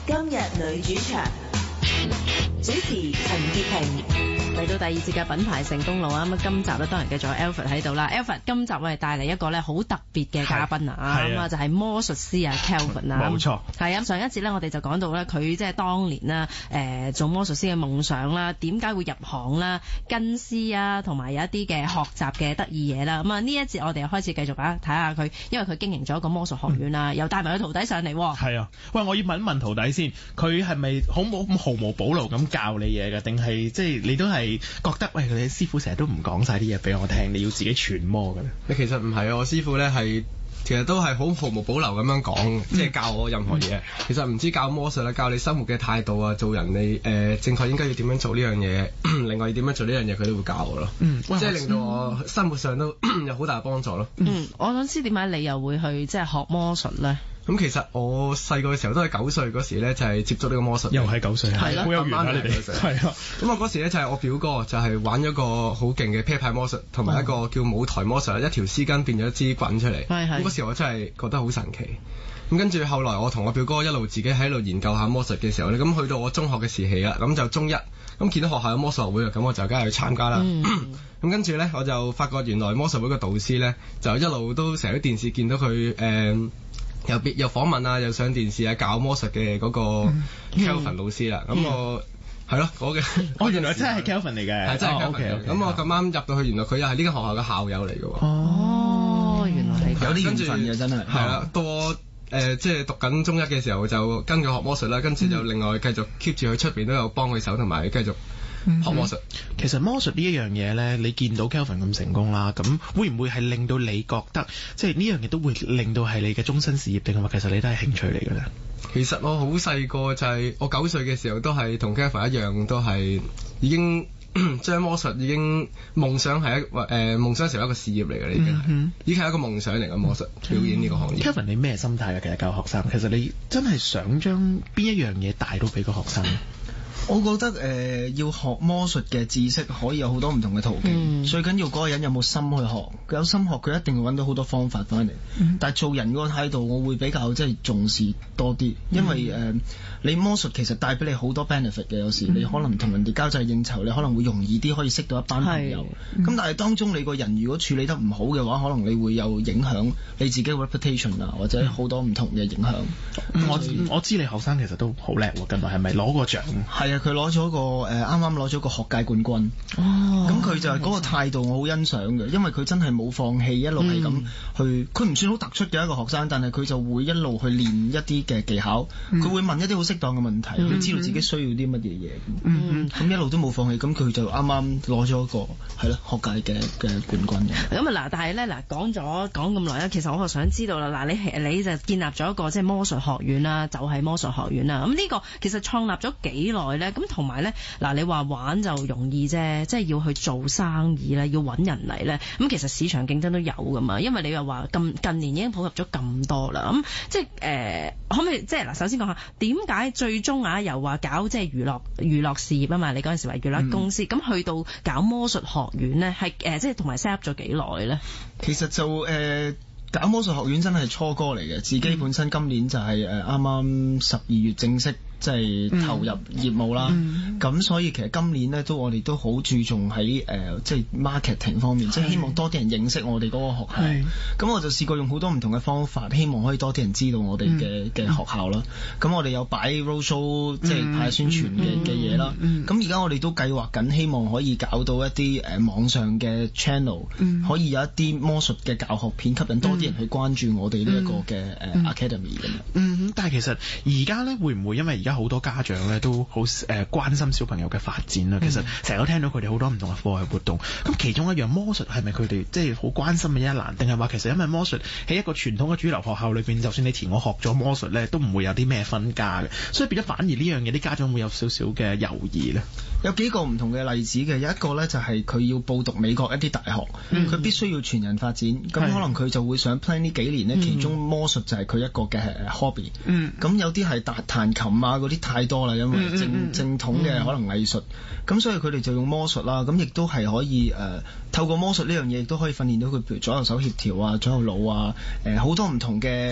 今日女主場，主持陳潔平。 嚟到第二節嘅品牌成功路啊！咁今集咧當然繼續有 Alfred 喺度啦。Alfred 今集我哋帶嚟一個咧好特別嘅嘉賓啊，咁啊就係魔術師啊 Kelvin 啊， 冇錯。 係啊，上一節咧我哋就講到咧佢即係當年啦，做魔術師嘅夢想啦，點解會入行啦，跟師啊，同埋有一啲嘅學習嘅得意嘢啦。咁啊呢一節我哋又開始繼續啊睇下佢，因為佢經營咗一個魔術學院啦，又帶埋佢徒弟上嚟。 係啊，喂，我要問一問徒弟先，佢係咪好冇毫無保留咁教你嘢嘅，定係即係你都係覺得喂佢哋師傅成日都唔講晒啲嘢俾我聽，你要自己揣摩嘅咧？ 你其實唔係啊，我師傅咧係其實都係好毫無保留咁樣講，即係教我任何嘢。其實唔知教魔術啦，教你生活嘅態度啊，做人你正確應該要點樣做呢樣嘢，另外要點樣做呢樣嘢，佢都會教我咯。即係令到我生活上都有好大幫助咯。 我想知點解你又會去即係學魔術咧？ 咁其實我細個嘅時候都係9歲嗰時咧，就係接觸呢個魔術。 又係9歲，係好有緣啊！你哋係啊。咁我嗰時咧就係我表哥，就係玩咗個好勁嘅啤牌魔術，同埋一個叫舞台魔術，一條絲巾變咗一支棍出嚟。咁嗰時我真係覺得好神奇。咁跟住後來我同我表哥一路自己喺度研究下魔術嘅時候咧，咁去到我中學嘅時期啦，咁就中一，咁見到學校有魔術學會，咁我就梗係去參加啦。咁跟住咧我就發覺原來魔術會嘅導師咧，就一路都成日喺電視見到佢又訪問啊，又上電視啊，教魔術嘅嗰個 Kelvin 老師啦。咁我係咯， 原來真係 Kelvin 嚟嘅， 係真係 Kelvin。咁我咁啱入到去，原來佢又係呢間學校嘅校友嚟嘅喎。 哦，原來係有啲緣分嘅，真係。 係啦，到我即係讀緊中一嘅時候，就跟佢學魔術啦，跟住就另外繼續 keep 住佢出邊都有幫佢手，同埋繼續學魔術。 其實魔術呢一樣嘢咧，你見到 Kelvin 咁成功啦，咁會唔會係令到你覺得即係呢樣嘢都會令到係你嘅終身事業，定係話其實你都係興趣嚟嘅咧？ 其實我好細個就係我9歲嘅時候，都係同 Kelvin 一樣，都係已經將魔術已經夢想係夢想成為一個事業嚟嘅，已經係一個夢想嚟嘅魔術表演呢個行業。 Kelvin 你咩心態嘅？其實教學生，其實你真係想將邊一樣嘢帶到俾個學生？ 我覺得要學魔術嘅知識可以有好多唔同嘅途徑，最緊要嗰個人有冇心去學。佢有心學，佢一定會揾到好多方法翻嚟。但係做人嗰個態度，我會比較即係重視多啲，因為你魔術其實帶俾你好多 benefit 嘅。有時你可能同人哋交際應酬，你可能會容易啲可以識到一班朋友。咁但係當中你個人如果處理得唔好嘅話，可能你會有影響你自己嘅 reputation 啊，或者好多唔同嘅影響。 我知你學生其實都好叻喎，近來係咪攞過獎？ 係啊，佢攞咗個啱啱攞咗個學界冠軍。咁佢就係嗰個態度我好欣賞嘅，因為佢真係冇放棄，一路係咁去。佢唔算好突出嘅一個學生，但係佢就會一路去練一啲嘅技巧。佢會問一啲好適當嘅問題，佢知道自己需要啲乜嘢嘢。咁一路都冇放棄，咁佢就啱啱攞咗個係咯學界嘅冠軍。 咁啊嗱，但係咧嗱講咁耐咧，其實我就想知道啦，嗱你就建立咗一個即係魔術學院啦，就係魔術學院啦。咁呢個其實創立咗幾耐咧？咁同埋咧嗱，你話玩就容易啫，即係要去做生意咧，要揾人嚟咧。咁其實市場競爭都有噶嘛，因為你又話近年已經普及咗咁多啦。咁即係可唔可以即係嗱，首先講下點解最終又話搞即係娛樂事業啊嘛？你嗰陣時話娛樂公司，咁去到搞魔術學院咧，係即係同埋 set up 咗幾耐咧？ 其實就搞魔術學院真係初哥嚟嘅，自己本身今年就係啱啱12月正式即係投入業務啦。咁所以其實今年咧我哋都好注重喺即係 marketing 方面，即係希望多啲人認識我哋嗰個學校。咁我就試過用好多唔同嘅方法，希望可以多啲人知道我哋嘅學校啦。咁我哋有擺 roadshow 即係派宣傳嘅嘢啦。咁而家我哋都計劃緊，希望可以搞到一啲網上嘅 channel，可以有一啲魔術嘅教學片，吸引多啲人去關注我哋呢一個嘅academy 咁。 但係其實而家咧會唔會因為而家好多家長咧都好關心小朋友嘅發展啦？其實成日都聽到佢哋好多唔同嘅課外活動，咁其中一樣魔術係咪佢哋即係好關心嘅一欄？定係話其實因為魔術喺一個傳統嘅主流學校裏邊，就算你填我學咗魔術咧，都唔會有啲咩分家嘅，所以變咗反而呢樣嘢啲家長會有少少嘅猶豫咧。 有幾個唔同嘅例子嘅，有一個咧就係佢要報讀美國一啲大學，佢必須要全人發展，咁可能佢就會想 plan 呢幾年咧，其中魔術就係佢一個嘅 hobby。咁有啲係彈琴啊嗰啲太多啦，因為正統嘅可能藝術，咁所以佢哋就用魔術啦。咁亦都係可以透過魔術呢樣嘢，亦都可以訓練到佢譬如左右手協調啊、左右腦啊，好多唔同嘅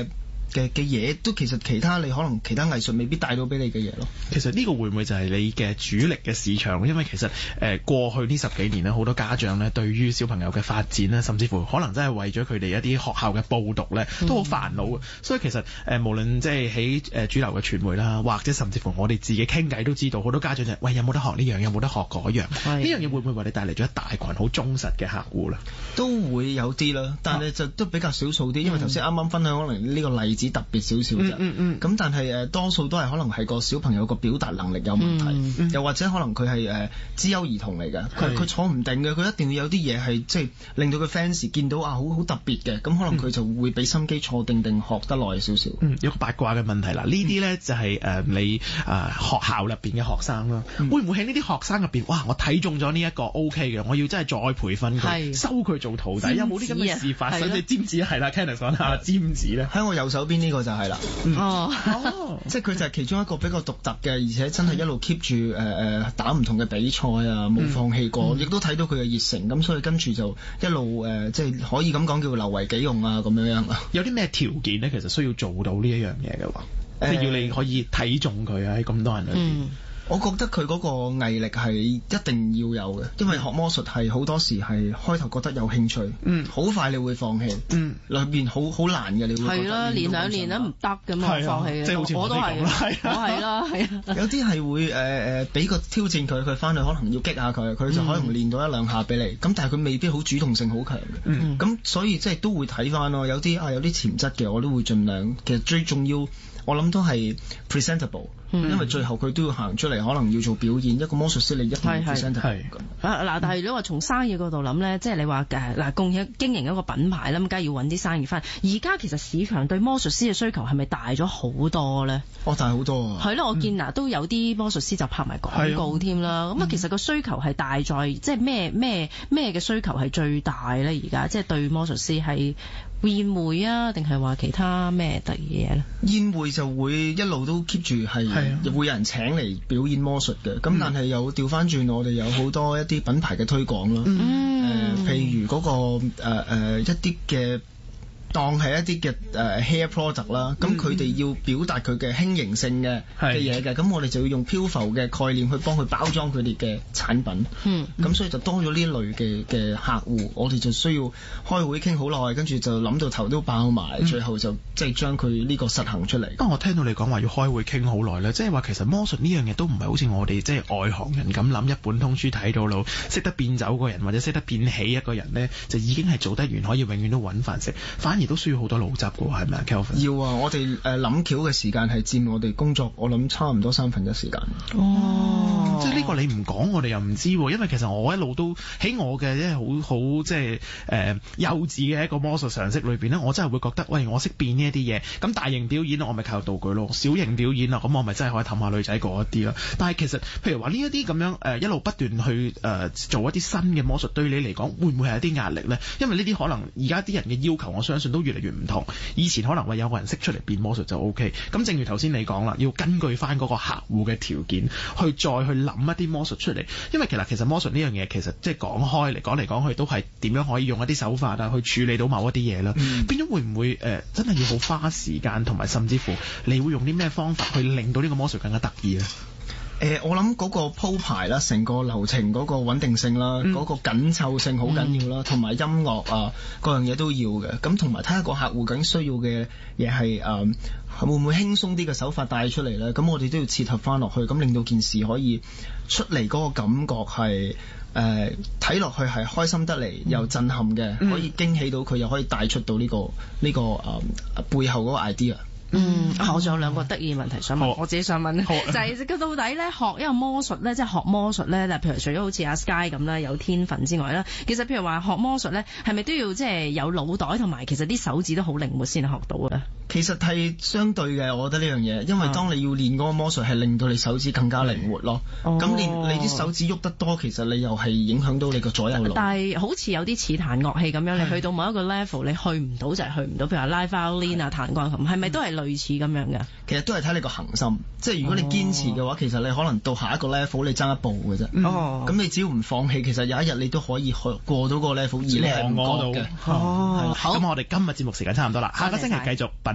嘢，都其實其他你可能其他藝術未必帶到俾你嘅嘢咯。 其實呢個會唔會就係你嘅主力嘅市場？因為其實過去呢10幾年咧，好多家長咧對於小朋友嘅發展咧，甚至乎可能真係為咗佢哋一啲學校嘅報讀咧，都好煩惱嘅。所以其實無論即係喺主流嘅傳媒啦，或者甚至乎我哋自己傾偈都知道，好多家長就係喂，有冇得學呢樣，有冇得學嗰樣？呢樣嘢會唔會為你帶嚟咗一大群好忠實嘅客戶咧？ 都會有啲啦，但係就都比較少數啲，因為頭先啱啱分享可能呢個例子特別少少啫。咁但係多數都係可能係個小朋友個表達能力有問題，又或者可能佢係資優兒童嚟嘅，佢坐唔定嘅，佢一定要有啲嘢係即係令到個 fans 見到好特別嘅，咁可能佢就會俾心機坐定學得耐少少。 有個八卦嘅問題啦，呢啲咧就係你學校入邊嘅學生啦，會唔會喺呢啲學生入邊，哇！我睇中咗呢一個 OK 嘅，我要真係再培訓佢，收佢做徒弟，有冇啲咁嘅事發生？你尖子係啦 Kenneth 講下尖子咧， 喺我右手邊呢個就係啦。即係佢就係其中一個比較獨特嘅，而且真係一路 keep 住打唔同嘅比賽啊，冇放棄過，亦都睇到佢嘅熱誠，咁所以跟住就一路即係可以咁講叫留為己用啊咁樣樣。有啲咩條件咧？其實需要做到呢一樣嘢嘅話，即係要你可以睇中佢喺咁多人裏邊。我覺得佢嗰個毅力係一定要有嘅，因為學魔術係好多時係開頭覺得有興趣，好快你會放棄，裏邊好難嘅，你會覺得係啦，練2年都唔得咁嘛，放棄嘅，我都係，我係啦，係啊，有啲係會俾個挑戰佢翻去可能要激下佢，佢就可能練到1、2下俾你，咁但係佢未必好主動性好強嘅，咁所以即係都會睇翻咯，有啲有啲潛質嘅我都會盡量，其實最重要我諗都係 presentable。因為最後佢都要行出嚟，可能要做表演。一個魔術師你一定要 presentable。嗱，但係如果話從生意嗰度諗咧，即係你話經營一個品牌啦，咁梗係要揾啲生意翻。而家其實市場對魔術師嘅需求係咪大咗好多咧？大好多啊！係咯，我見都有啲魔術師就拍埋廣告添啦。咁其實個需求係大在即係咩嘅需求係最大咧？而家即係對魔術師係宴會啊，定係話其他咩特異嘢咧？宴會就會一路都 keep 住係會有人請嚟表演魔術嘅，咁但係又調翻轉，我哋有好多一啲品牌嘅推廣啦，譬如嗰個一啲嘅。當係一啲嘅hair product 啦，咁佢哋要表達佢嘅輕盈性嘅嘢嘅，咁我哋就要用漂浮嘅概念去幫佢包裝佢哋嘅產品，咁所以就多咗呢類嘅客戶，我哋就需要開會傾好耐，跟住就諗到頭都爆埋，最後就即係將佢呢個實行出嚟。不過我聽到你講話要開會傾好耐咧，即係話其實魔術呢樣嘢都唔係好似我哋即係外行人咁諗，一本通書睇到老，識得變走個人或者識得變起一個人咧，就已經係做得完，可以永遠都揾飯食，反而都需要好多腦汁嘅喎，係咪啊 Kelvin？ 要啊，我哋諗橋嘅時間係佔我哋工作，我諗差唔多1/3時間。即係呢個你唔講，我哋又唔知喎。因為其實我一路都喺我嘅即係好即係幼稚嘅一個魔術常識裏邊咧，我真係會覺得，喂，我識變呢一啲嘢，咁大型表演我咪靠道具咯；小型表演啊，咁我咪真係可以氹下女仔嗰一啲啦。但係其實譬如話呢一啲咁樣一路不斷去做一啲新嘅魔術，對你嚟講會唔會係一啲壓力咧？因為呢啲可能而家啲人嘅要求，我相信都越嚟越唔同。以前可能話有個人識出嚟變魔術就 OK， 咁正如頭先你講啦，要根據翻嗰個客戶嘅條件去再去諗一啲魔術出嚟。因為其實魔術呢樣嘢其實即係講開嚟講嚟講去都係點樣可以用一啲手法啊去處理到某一啲嘢啦。變咗會唔會真係要好花時間，同埋甚至乎你會用啲咩方法去令到呢個魔術更加得意咧？我諗嗰個鋪排啦，成個流程嗰個穩定性啦，嗰個緊湊性好緊要啦，同埋音樂啊，各樣嘢都要嘅。咁同埋睇下個客戶究竟需要嘅嘢係會唔會輕鬆啲嘅手法帶出嚟咧？咁我哋都要切合翻落去，咁令到件事可以出嚟嗰個感覺係睇落去係開心得嚟又震撼嘅，可以驚喜到佢，又可以帶出到呢個背後嗰個 idea。我仲有2個得意問題想問，我自己想問就係到底咧學一個魔術咧，即係學魔術咧，譬如除咗好似阿 Sky 咁啦，有天分之外啦，其實譬如話學魔術咧，係咪都要即係有腦袋同埋其實啲手指都好靈活先學到啊？其實係相對嘅，我覺得呢樣嘢，因為當你要練嗰個魔術係令到你手指更加靈活咯。咁你啲手指喐得多，其實你又係影響到你個左右腦。但係好似有啲似彈樂器咁樣，你去到某一個 level， 你去唔到就係去唔到。譬如話拉 violin 啊、彈鋼琴，係咪都係類似咁樣嘅？其實都係睇你個恆心，即係如果你堅持嘅話，其實你可能到下一個 level 你爭一步嘅啫。咁你只要唔放棄，其實有一日你都可以過到個 level， 而你係唔覺嘅。好，咁我哋今日節目時間差唔多啦，下個星期繼續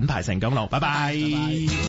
品牌成長路。拜拜。